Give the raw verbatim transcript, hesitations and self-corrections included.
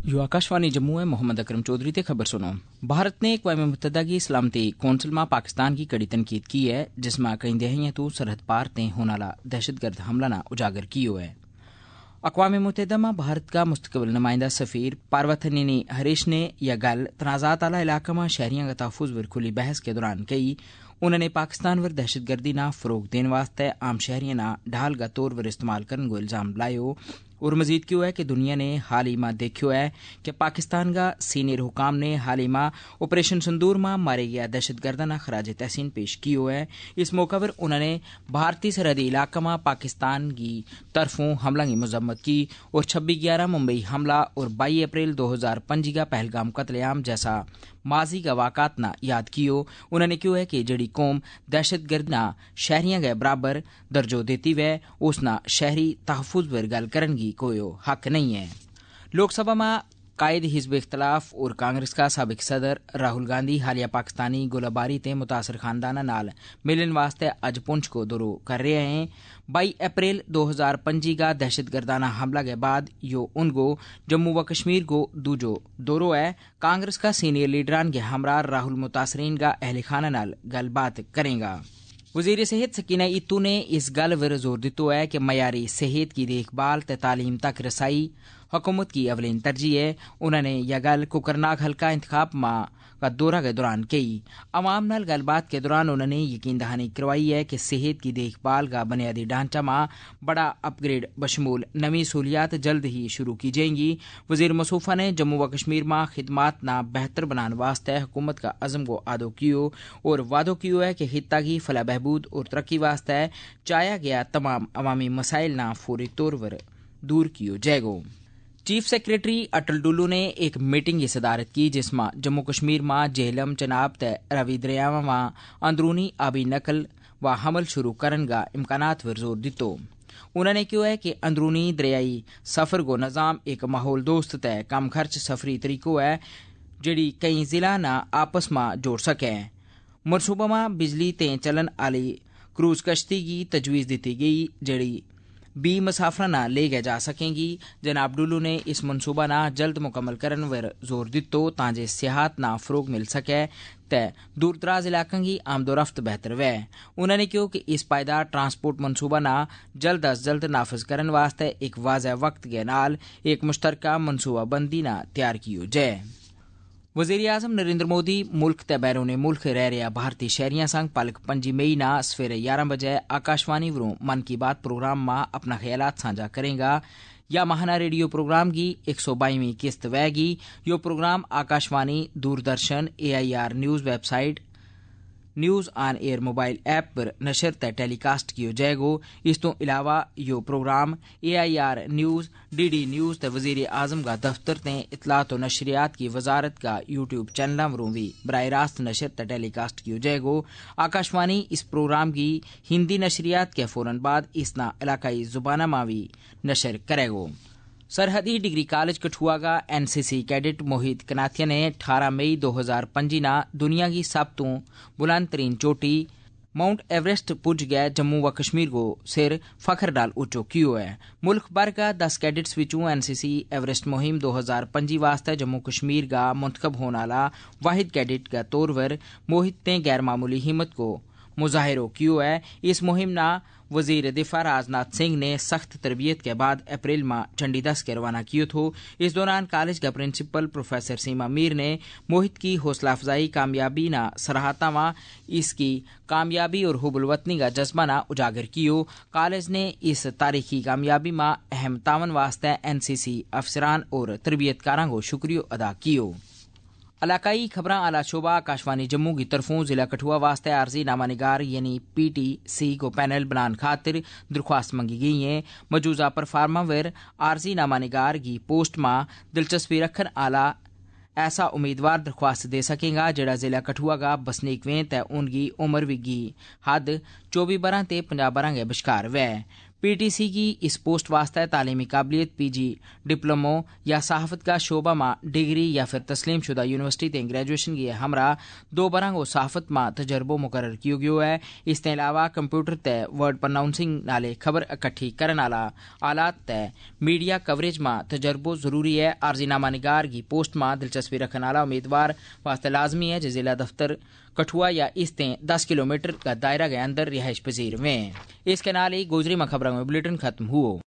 यो आकाशवाणी जम्मू है। मोहम्मद अकरम चौधरी ते खबर सुनो। भारत ने अक़वाम मुत्तहदा की सलामती कौंसल में पाकिस्तान की कड़ी तनकीद की है, जिसमें कई दहाइयां तो सरहद पार ते होने वाला दहशतगर्द हमला ना उजागर कियो है। अक़वाम मुत्तहदा में भारत का मुस्तक़बिल नुमाइंदा सफ़ीर पार्वतनेनी हरीश ने यह गल तनाज़ात आला इलाका में शहरियों का तहफ़्फ़ुज़ पर खुली बहस के दौरान कही। उन्होंने पाकिस्तान पर दहशतगर्दी ना फरोग देने वास्ते आम शहरियों ना ढाल का तौर पर इस्तेमाल करने को इल्ज़ाम लायो और मजीद क्यों है कि दुनिया ने हाल ही में देखियो है कि पाकिस्तान का सीनियर हुकाम ने हाल ही में ऑपरेशन संदूर में मारे गया दहशतगर्दाना खराज तहसीन पेश कियो है। इस मौका पर उन्होंने भारतीय सरहदी इलाका में पाकिस्तान की तरफों हमला की मजम्मत की और छब्बीस ग्यारह मुंबई हमला और बाईस अप्रैल दो हजार पंजी का पहलगाम कत्लेआम जैसा माजी का वाक़ात ना याद कियो। उन्होंने क्यों है कि जड़ी कौम दहशतगर्द ना शहरियां के बराबर दर्जो देती वै उसना शहरी तहफ़्फ़ुज़ पर गल करन की कोई हक नहीं है। लोकसभा में कायद हिज़्ब इख्तलाफ और कांग्रेस का साबिक सदर राहुल गांधी हालिया पाकिस्तानी गोलाबारी ते मुतासर खानदाना नाल मिलन वास्ते अज पुंछ को दौरो कर रहे हैं। बाईस अप्रैल दो हजार पंजी का दहशतगर्दाना हमला के बाद यो उनको जम्मू व कश्मीर को दूजो दौरो है। कांग्रेस का सीनियर लीडरान के हमरा राहुल मुतासरीन का अहल खाना नाल गलबात करेगा। वज़ीर सेहत सकीना इत्तू ने इस गल पर जोर दितो है कि मयारी सेहत की देखभाल ते तालीम तक रसाई हुकूमत की अवलीन तरजीह है। उन्होंने यह गल कुकरनाग हल्का इंतखाब माह का दौरा के दौरान कही। अवाम नाल गलबात के दौरान उन्होंने यकीन दहानी करवाई है कि सेहत की देखभाल का बुनियादी ढांचा में बड़ा अपग्रेड बशमूल नवी सहूलियात जल्द ही शुरू की जाएंगी। वज़ीर मसूफा ने जम्मू व कश्मीर में खिदमात ना बेहतर बनाने वास्ते हुकूमत का अज़म को आदो कियो और वादो कियो है कि खित्ता की फलाह बहबूद और तरक्की वास्ते चाया गया तमाम अवामी मसाइल ना फौरी तौर पर दूर कियो जाएगो। चीफ सेक्रेटरी अटल डुल्लू ने एक मीटिंग की सदारत की जिसमें जम्मू कश्मीर में जेहलम चनाब ते रवि दरियावा में अंदरूनी आबी नकल व हमल शुरू करने का इम्कानात पर जोर दितो। उन्होंने क्यों है कि अंदरूनी दरियाई सफर को निज़ाम एक माहौल दोस्त ते कम खर्च सफरी तरीको है जड़ी कई जिला ना आपस में जोड़ सके। मनसूबा में बिजली ते चलन आली क्रूज कश्ती की तजवीज़ दी गई जड़ी बी मुसाफरा ना ले गए जा सकेंगी। जनाब डुल्लू ने इस मनसूबा ना जल्द मुकम्मल करने पर जोर दितो तांजे सियाहत ना फरोग मिल सके ते दूर दराज इलाकों की आमदोरफ्त बेहतर वे। उन्होंने कहा कि इस पायदार ट्रांसपोर्ट मनसूबा ना जल्द अज जल्द नाफज करने वास्ते एक वाज़ह वक्त के नाल एक मुश्तरका मनसूबा बंदी ना तैयार कियो जाए। वज़ीर आज़म नरेंद्र मोदी मुल्क ते बैरून मुल्क रह रहा भारतीय शहरियां संग पलक पंजी मई ना सवेरे ग्यारह बजे आकाशवाणी वरों मन की बात प्रोग्राम में अपना ख्यालात साझा करेगा। या महाना रेडियो प्रोग्राम की एक सौ बाईवीं किस्त वैगी। यो programme Akashvani Doordarshan A I R news website news on air mobile app पर नशर ते टेलीकास्ट कियो जाएगो। इस तो इलावा यो programme A I R news D D news ते वज़ीर आज़म का दफ्तर ते इतलात व नशरियात की वजारत का यूट्यूब चैनल वरों भी बराह रास्त नशर ते टेलीकास्ट कियो जाएगो। आकाशवाणी इस प्रोग्राम की हिंदी नशरियात के फौरन बाद इसना इलाकाई जुबाना में भी नशर करेगो। सरहदी डिग्री कॉलेज कठुआ का एन सी सी कैडेट मोहित कनाथिया ने अठारह मई दो हजार पंजी ना दुनिया की सब तो बुलंद तरीन चोटी माउंट एवरेस्ट पुज गए जम्मू व कश्मीर को सिर फखर डाल उचो कियो है। मुल्क भर का दस कैडेट्स विचों एन सी सी एवरेस्ट मुहिम दो हजार पंजी वास्ते जम्मू कश्मीर का मुंतखब होने वाला वाहिद कैडेट का तौर पर मोहित ने गैर मामूली हिम्मत को मुजाहिरो कियो है। इस मुहिम ना वजीर दिफा राजनाथ सिंह ने सख्त तरबियत के बाद अप्रैल में चंडीगढ़ के रवाना किया था। इस दौरान कॉलेज का प्रिंसिपल प्रोफेसर सीमा मीर ने मोहित की हौसला अफजाई कामयाबी ना सराहता में इसकी कामयाबी और हुबुल वतनी का जज्बा ना उजागर कियो। कॉलेज ने इस तारीखी कामयाबी में अहम तावन वास्ते एन सी सी अफसरान और तरबियतकारां को शुक्रिया अदा कियो। इलाकाई खबरां आला शोबा आकाशवाणी जम्मू की तरफों जिला कठुआ वास्ते आर्जी नामानिगार यानी पी टी सी को पैनल बनाने खातिर दरख्वास्त मंगी गई है। मौजूदा परफार्मा वर आर्जी नामानिगार की पोस्ट में दिलचस्पी रखन आला ऐसा उम्मीदवार दरख्वास्त दे सकेगा जेड़ा जिला कठुआ का बसनीक वे ते उनकी उम्र विगी हद चौबीस बरह ते पंजाह बरह के बश्कार वै। پی ٹی سی کی اس پوسٹ واسطہ تعلیمی قابلیت پی جی ڈپلومو یا صحافت کا شعبہ ماں ڈگری یا پھر تسلیم شدہ یونیورسٹی تے گریجویشن کی ہمراہ دو برنگ و صحافت ماں تجربوں مقرر کیو گیو ہے۔ اس کے علاوہ کمپیوٹر تے ورڈ پرناؤنسنگ نالے خبر اکٹھی کرن والا آلات تے میڈیا کوریج ماں تجربوں ضروری ہے۔ عارضی نامہ نگار کی پوسٹ ماں دلچسپی رکھنے والا امیدوار واسطے لازمی ہے جو ضلع دفتر کٹھوا یا اس تے دس کلو میٹر کا دائرہ کے اندر رہائش پذیر ہوئے۔ اس کے نال ہی گوجری میں خبروں میں بلیٹن ختم ہو۔